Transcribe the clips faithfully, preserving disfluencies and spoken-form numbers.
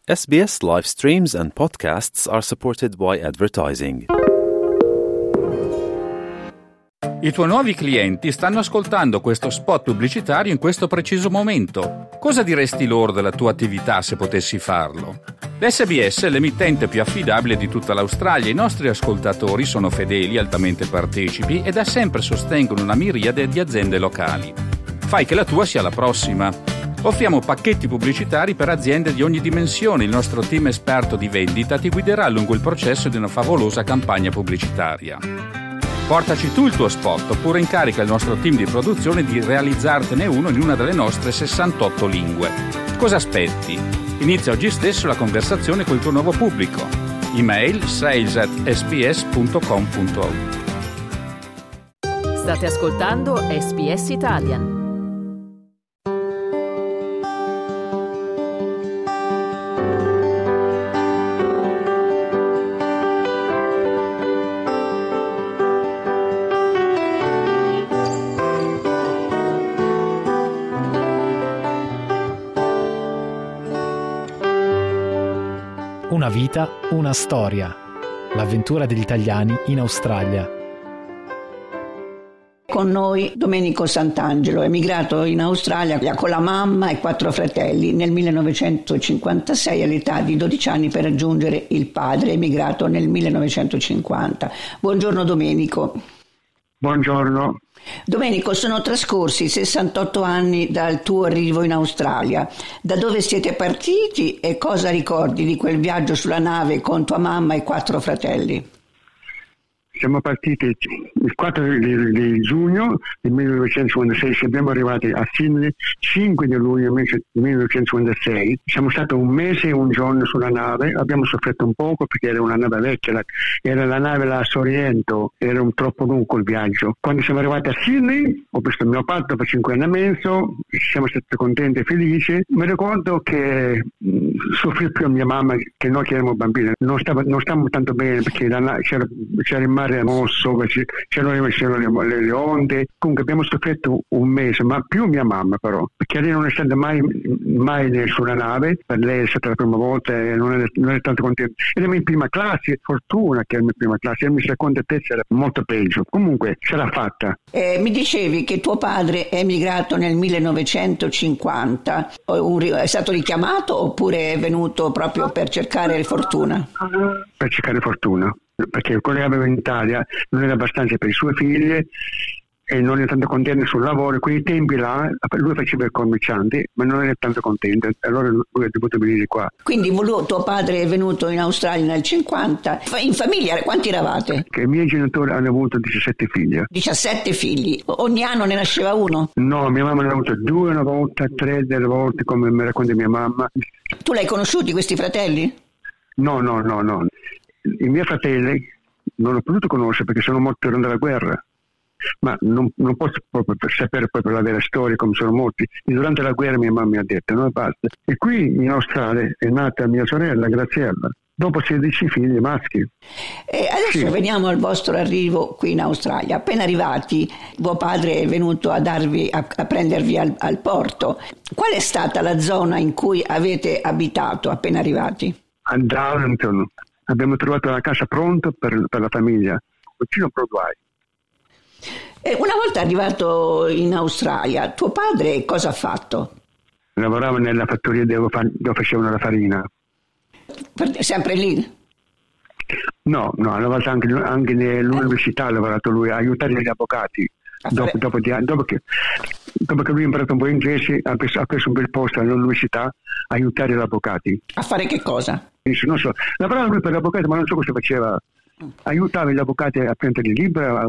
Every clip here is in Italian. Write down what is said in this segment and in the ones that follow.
S B S live streams and podcasts are supported by advertising. I tuoi nuovi clienti stanno ascoltando questo spot pubblicitario in questo preciso momento. Cosa diresti loro della tua attività se potessi farlo? L'S B S è l'emittente più affidabile di tutta l'Australia. I nostri ascoltatori sono fedeli, altamente partecipi e da sempre sostengono una miriade di aziende locali. Fai che la tua sia la prossima. Offriamo pacchetti pubblicitari per aziende di ogni dimensione. Il nostro team esperto di vendita ti guiderà lungo il processo di una favolosa campagna pubblicitaria. Portaci tu il tuo spot oppure incarica il nostro team di produzione di realizzartene uno in una delle nostre sessantotto lingue. Cosa aspetti? Inizia oggi stesso la conversazione col tuo nuovo pubblico. Email sales at s b s punto com punto a u. State ascoltando S B S Italian. Una vita, una storia. L'avventura degli italiani in Australia. Con noi Domenico Santangelo, emigrato in Australia con la mamma e quattro fratelli nel millenovecentocinquantasei all'età di dodici anni per raggiungere il padre, emigrato nel millenovecentocinquanta. Buongiorno Domenico. Buongiorno. Domenico, sono trascorsi sessantotto anni dal tuo arrivo in Australia. Da dove siete partiti e cosa ricordi di quel viaggio sulla nave con tua mamma e quattro fratelli? Siamo partiti il quattro di, di giugno del millenovecentocinquantasei, siamo arrivati a Sydney cinque di luglio del millenovecentocinquantasei. Siamo stati un mese e un giorno sulla nave, abbiamo sofferto un poco perché era una nave vecchia, era la nave la Sorrento, era un troppo lungo il viaggio. Quando siamo arrivati a Sydney, ho visto mio padre dopo cinque anni e mezzo, siamo stati contenti e felici. Mi ricordo che mh, soffrì più mia mamma che noi che eravamo bambini, non stava, non stavamo tanto bene perché la, c'era, c'era il mare mosso, c'erano, c'erano le, le onde. Comunque abbiamo sofferto un mese, ma più mia mamma però, perché lei non è stata mai, mai sulla nave, per lei è stata la prima volta e non è, non è tanto contenta. Era in prima classe, fortuna che era in prima classe, e mi seconda e terza era molto peggio. Comunque ce l'ha fatta. Eh, mi dicevi che tuo padre è emigrato nel millenovecentocinquanta, è stato richiamato oppure è venuto proprio per cercare fortuna? Per cercare fortuna. Perché quello che aveva in Italia non era abbastanza per i suoi figli e non era tanto contento sul lavoro. Quei tempi là lui faceva il commerciante, ma non era tanto contento, allora lui è dovuto venire qua. Quindi tuo padre è venuto in Australia nel cinquanta. In famiglia quanti eravate? Che i miei genitori hanno avuto diciassette figli. diciassette figli? Ogni anno ne nasceva uno? No, mia mamma ne ha avuto due una volta, tre delle volte, come mi racconta mia mamma. Tu l'hai conosciuti questi fratelli? No, no, no, no. I miei fratelli non ho potuto conoscere perché sono morti durante la guerra, ma non, non posso proprio sapere proprio la vera storia come sono morti. E durante la guerra mia mamma mi ha detto no basta. E qui in Australia è nata mia sorella Graziella, dopo sedici figli maschi. E adesso sì. Veniamo al vostro arrivo qui in Australia. Appena arrivati, tuo padre è venuto a darvi a, a prendervi al, al porto. Qual è stata la zona in cui avete abitato appena arrivati? A Darlington. Abbiamo trovato la casa pronta per, per la famiglia, vicino a Broadway. E una volta arrivato in Australia, tuo padre cosa ha fatto? Lavorava nella fattoria dove, dove facevano la farina. Sempre lì? No, no, ha lavorato anche, anche nell'università, ha lavorato lui, a aiutare gli avvocati. Dopo, dopo, dopo, che, dopo che lui ha imparato un po' inglese, ha preso, ha preso un bel posto all'università a aiutare gli avvocati. A fare che cosa? Non so, lavorava lui per gli avvocati, ma non so cosa faceva. Aiutava gli avvocati a prendere i libri, a,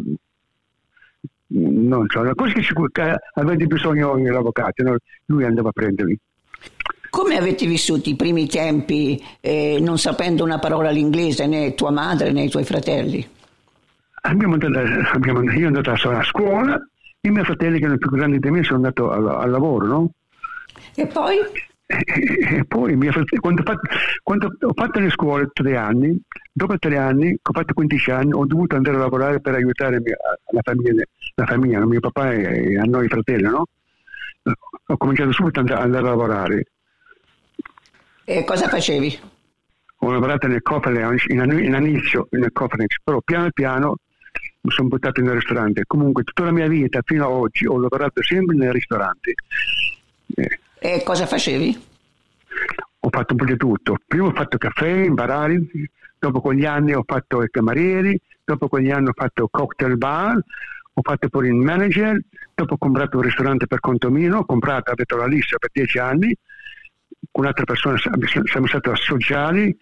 non so, la cosa che, che aveva bisogno gli avvocati, no? Lui andava a prenderli. Come avete vissuto i primi tempi, eh, non sapendo una parola l'inglese, né tua madre né i tuoi fratelli? Abbiamo andato, abbiamo, io sono andato a scuola, i miei fratelli che erano più grandi di me sono andato al, al lavoro, no? E poi? E, e poi mia fratelli, quando, ho fatto, quando ho fatto le scuole tre anni, dopo tre anni, ho fatto quindici anni, ho dovuto andare a lavorare per aiutare mia, la famiglia, la famiglia, mio papà e a noi fratelli, no? Ho cominciato subito ad andare a lavorare. E cosa facevi? Ho lavorato nel Coffee Lounge, in, in inizio nel Coffee Lounge, però piano piano mi sono buttato nel ristorante. Comunque tutta la mia vita fino ad oggi ho lavorato sempre nei ristoranti. Eh. E cosa facevi? Ho fatto un po' di tutto. Prima ho fatto caffè in barari, dopo con gli anni ho fatto i camerieri, dopo con gli anni ho fatto cocktail bar, ho fatto pure il manager, dopo ho comprato un ristorante per conto mio, ho comprato, ho detto la lista per dieci anni, con un'altra persona siamo stati associati.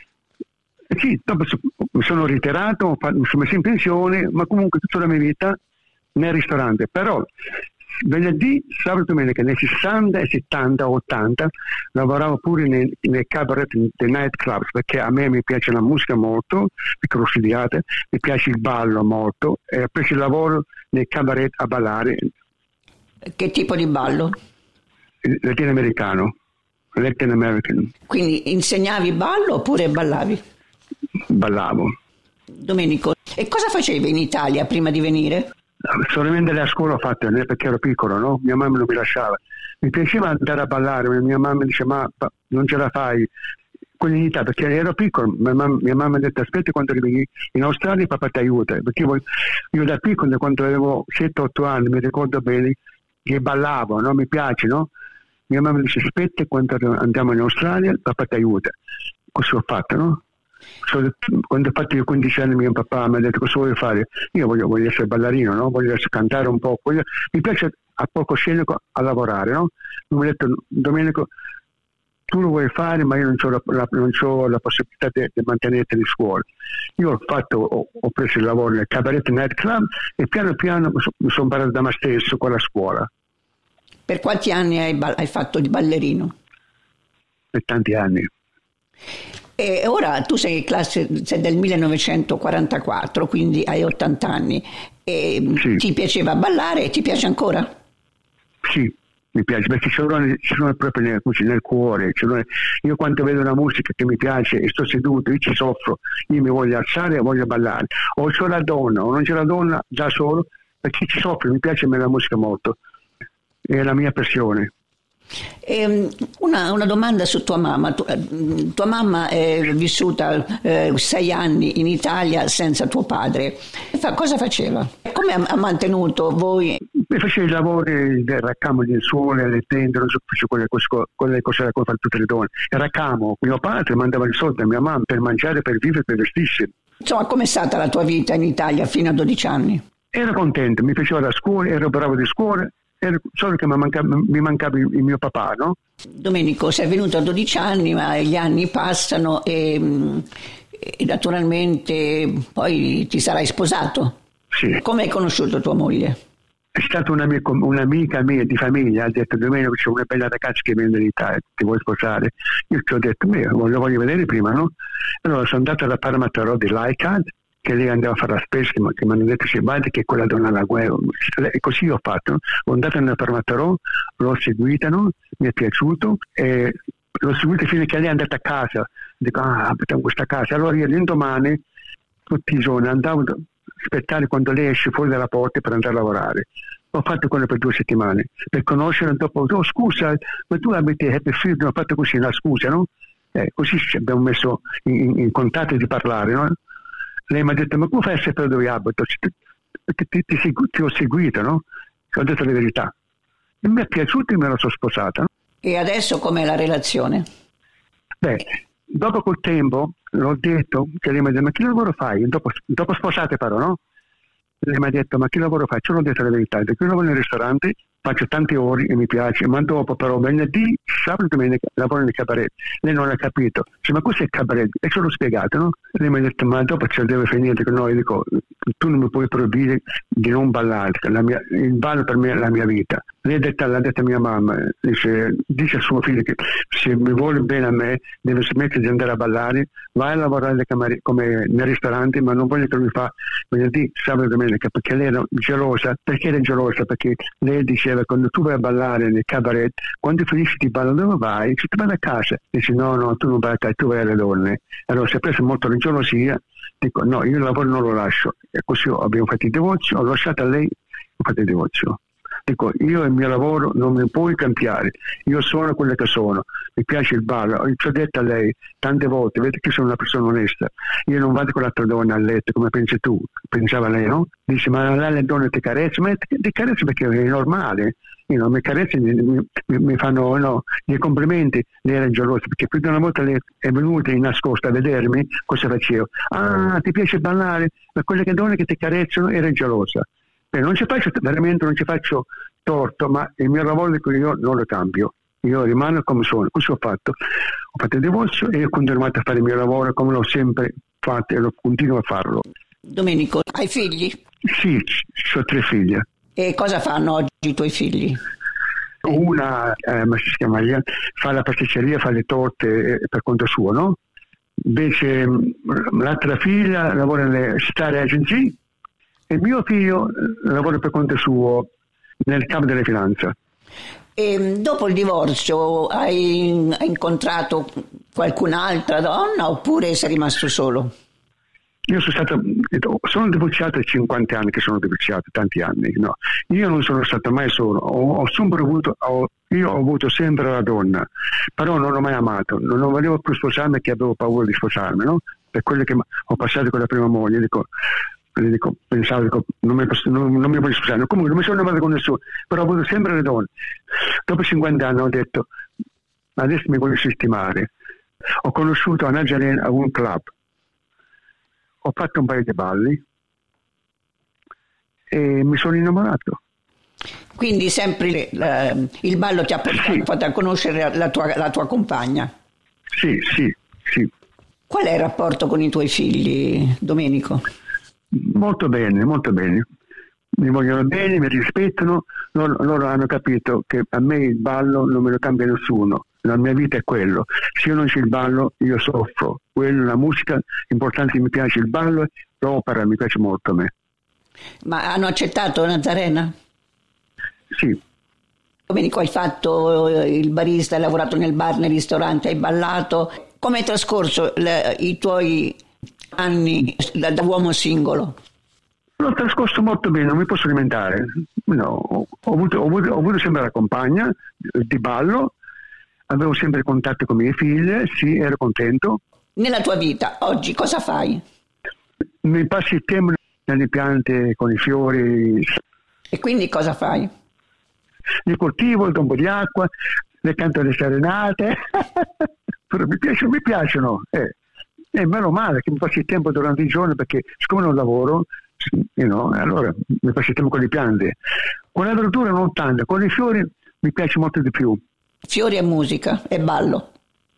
E sì, dopo mi sono ritirato, mi sono messo in pensione, ma comunque tutta la mia vita nel ristorante. Però venerdì, sabato e domenica, nei sessanta, settanta, ottanta, lavoravo pure nei, nei cabaret, nei night clubs, perché a me mi piace la musica molto, perché l'ho studiata, mi piace il ballo molto, e ho preso il lavoro nei cabaret a ballare. Che tipo di ballo? Latinoamericano, Latin American. Quindi insegnavi ballo oppure ballavi? Ballavo. Domenico, e cosa facevi in Italia prima di venire? Solamente la scuola ho fatto, perché ero piccolo, no? Mia mamma non mi lasciava. Mi piaceva andare a ballare, mia mamma dice ma non ce la fai con l'unità, perché ero piccolo. Mia mamma, mia mamma ha detto aspetta quando arrivi in Australia papà ti aiuta, perché io, io da piccolo, quando avevo sette otto anni, mi ricordo bene che ballavo, no? Mi piace, no? Mia mamma dice aspetta quando andiamo in Australia papà ti aiuta. Così ho fatto, no? Quando ho fatto io quindici anni mio papà mi ha detto cosa vuoi fare? Io voglio, voglio essere ballerino, no? Voglio essere, cantare un po', voglio, mi piace a palcoscenico a lavorare, no? Mi ha detto Domenico tu lo vuoi fare ma io non ho la, la, non ho la possibilità di, di mantenerti in scuola. Io ho fatto, ho, ho preso il lavoro nel cabaret night club e piano piano mi, so, mi sono imparato da me stesso con la scuola. Per quanti anni hai, hai fatto di ballerino? Per tanti anni. E ora tu sei, classe, sei del millenovecentoquarantaquattro, quindi hai ottanta anni. E sì. Ti piaceva ballare e ti piace ancora? Sì, mi piace, perché ce l'ho, ce l'ho proprio nel, nel cuore. Ce l'ho, io quando vedo una musica che mi piace e sto seduto, io ci soffro, io mi voglio alzare e voglio ballare. O c'ho la donna, o non c'è la donna, da solo, perché ci soffro, mi piace a me la musica molto. È la mia passione. Eh, una, una domanda su tua mamma. Tu, eh, tua mamma è vissuta eh, sei anni in Italia senza tuo padre. Fa, cosa faceva? Come ha, ha mantenuto voi? Mi faceva i lavori del raccamo di sole, le tende, non so, quelle, quelle cose che fanno tutte le donne. Il raccamo, mio padre mandava i soldi a mia mamma per mangiare, per vivere, per vestirsi. Insomma, com'è stata la tua vita in Italia fino a dodici anni? Ero contento, mi piaceva la scuola, ero bravo di scuola. Era solo che mi mancava, mi mancava il mio papà, no? Domenico, sei venuto a dodici anni, ma gli anni passano e, e naturalmente poi ti sarai sposato. Sì. Come hai conosciuto tua moglie? È stata una mia, un'amica mia di famiglia, ha detto Domenico c'è una bella ragazza che viene dall'Italia, ti vuoi sposare? Io ti ho detto, beh, lo voglio vedere prima, no? Allora sono andato alla Paramatarò di Laikad, che lei andava a fare la spesa, che, che mi hanno detto se vai che quella donna alla guerra, e così ho fatto, no? Ho andato nella Paramatarò, l'ho seguita, no? Mi è piaciuto e l'ho seguita fino a che lei è andata a casa, dico ah abitiamo questa casa, allora io l'indomani tutti i giorni andavo a aspettare quando lei esce fuori dalla porta per andare a lavorare. Ho fatto quello per due settimane per conoscere, dopo oh scusa ma tu abiti Happy Field, ho fatto così, la scusa, no? Eh, così ci abbiamo messo in, in contatto di parlare, no? Lei mi ha detto, ma come fai a sapere dove abito? Ti, ti, ti, ti, ti ho seguito, no? Ho detto la verità. E mi è piaciuto e me la sono sposata. No? E adesso com'è la relazione? Beh, dopo col tempo l'ho detto, che lei mi ha detto, ma che lavoro fai? Dopo, dopo sposate però, no? Lei mi ha detto, ma che lavoro fai? Ce l'ho detto la verità. Io lavoro nel ristorante, faccio tante ore e mi piace, ma dopo però venerdì, sabato e domenica lavoro nel cabaret. Lei non ha capito, dice, ma questo è il cabaret? E ce l'ho spiegato, no? Lei mi ha detto, ma dopo ce la deve finire, dico, no, io dico, tu non mi puoi proibire di non ballare, la mia, il ballo per me è la mia vita. Lei ha detto, l'ha detto a mia mamma, dice, dice a suo figlio che se mi vuole bene a me deve smettere di andare a ballare, vai a lavorare come, come nel ristorante, ma non voglio che lui fa venerdì, sabato e domenica, perché lei era gelosa. Perché era gelosa? Perché lei diceva, quando tu vai a ballare nel cabaret, quando finisci di ballare dove vai? Se tu vai a casa, dice no, no, tu non vai a casa, tu vai alle donne. Allora si è preso molto la gelosia, dico no, io il lavoro non lo lascio, e così abbiamo fatto il divorzio, ho lasciato a lei, ho fatto il divorzio. Dico, io il mio lavoro non mi puoi cambiare, io sono quello che sono, mi piace il ballo, ci ho detto a lei tante volte, vedi che sono una persona onesta, io non vado con l'altra donna a letto come pensi tu, pensava lei, no? Dice, ma le donne ti carezzano, ma ti carezzano perché è normale, io non mi carezzano, mi, mi, mi fanno no, dei complimenti, lei era gelosa, perché più di una volta lei è venuta in nascosto a vedermi, cosa facevo? Ah, ti piace ballare, ma quelle che donne che ti carezzano era gelosa. Beh, non ci faccio veramente, non ci faccio torto, ma il mio lavoro dico io non lo cambio, io rimango come sono. Cosa ho fatto? Ho fatto il divorzio e ho continuato a fare il mio lavoro come l'ho sempre fatto e lo continuo a farlo. Domenico, hai figli? Sì, ho tre figlie. E cosa fanno oggi i tuoi figli? Una eh, si chiama Maria, fa la pasticceria, fa le torte eh, per conto suo, no? Invece l'altra figlia lavora nelle Star Agency e mio figlio lavora per conto suo nel campo delle finanze. E dopo il divorzio hai, hai incontrato qualcun'altra donna oppure sei rimasto solo? Io sono stato, sono divorziato a cinquanta anni che sono divorziato, tanti anni, no. Io non sono stato mai solo, ho, ho sempre avuto, ho, io ho avuto sempre la donna, però non l'ho mai amato, non, non volevo più sposarmi perché avevo paura di sposarmi, no? Per quello che ho passato con la prima moglie, dico, dico pensavo, dico, non mi, non, non mi voglio sposare, comunque non mi sono amato con nessuno, però ho avuto sempre le donne. Dopo cinquanta anni ho detto, adesso mi voglio sistemare. Ho conosciuto a Nazarene a un club. Ho fatto un paio di balli e mi sono innamorato. Quindi sempre eh, il ballo ti ha portato sì. a conoscere la tua, la tua compagna? Sì, sì, sì. Qual è il rapporto con i tuoi figli, Domenico? Molto bene, molto bene. Mi vogliono bene, mi rispettano, loro, loro hanno capito che a me il ballo non me lo cambia nessuno. La mia vita è quello, se io non c'è il ballo io soffro, quello, la musica, importante mi piace il ballo, l'opera mi piace molto a me. Ma hanno accettato Nazarena? Sì. Domenico, hai fatto il barista, hai lavorato nel bar, nel ristorante, hai ballato, come hai trascorso le, i tuoi anni da, da uomo singolo? L'ho trascorso molto bene, non mi posso lamentare, no, ho, ho, avuto, ho, avuto, ho avuto sempre la compagna di ballo. Avevo sempre contatto con mie figlie, sì, ero contento. Nella tua vita, oggi, cosa fai? Mi passi il tempo nelle piante, con i fiori. E quindi cosa fai? Li coltivo, do un po' di acqua, le canto le serenate. Però mi piacciono, mi piacciono. Eh. E meno male che mi passi il tempo durante il giorno, perché siccome non lavoro, you know, allora mi passi il tempo con le piante. Con la verdura non tanto, con i fiori mi piace molto di più. Fiori e musica e ballo.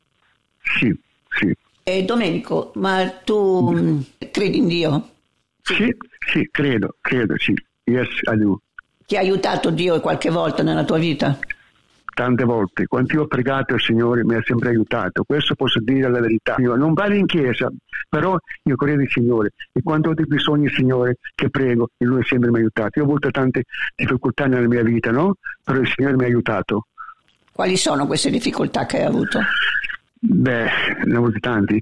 Sì, sì. E Domenico, ma tu mh, credi in Dio? Sì, sì, credo, credo, sì. Yes, I do. Ti ha aiutato Dio qualche volta nella tua vita? Tante volte. Quando io ho pregato il Signore mi ha sempre aiutato. Questo posso dire la verità. Io non vado in chiesa, però io credo il Signore. E quando ho dei bisogni il Signore che prego, e Lui sempre mi ha aiutato. Io ho avuto tante difficoltà nella mia vita, no? Però il Signore mi ha aiutato. Quali sono queste difficoltà che hai avuto? Beh, ne ho avuto tanti.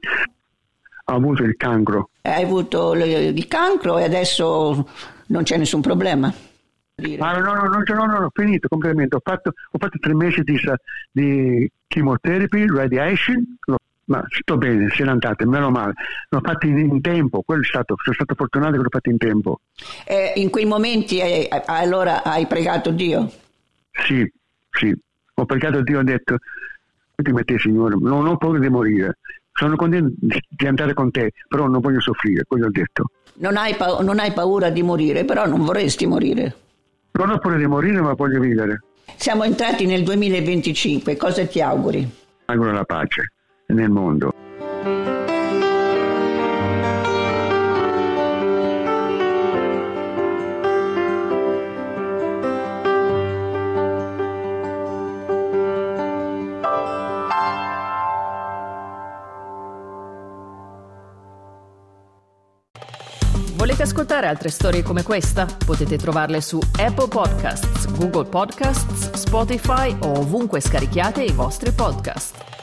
Ho avuto il cancro. Hai avuto il cancro e adesso non c'è nessun problema? Ah, no, no, no, no, no, no, finito completamente. Ho fatto, ho fatto tre mesi di, di chemotherapy, radiation, no, ma sto bene, se ne andate, meno male. L'ho fatto in, in tempo, quello è stato, sono stato fortunato che l'ho fatto in tempo. E in quei momenti hai, allora hai pregato Dio? Sì, sì. Ho pregato a Dio e ho detto, ti metti Signore, non ho paura di morire, sono contento di andare con te, però non voglio soffrire, quello ho detto. Non hai, pa- non hai paura di morire, però non vorresti morire? Non ho paura di morire, ma voglio vivere. Siamo entrati nel duemilaventicinque, cosa ti auguri? Auguro la pace nel mondo. Volete ascoltare altre storie come questa? Potete trovarle su Apple Podcasts, Google Podcasts, Spotify o ovunque scarichiate i vostri podcast.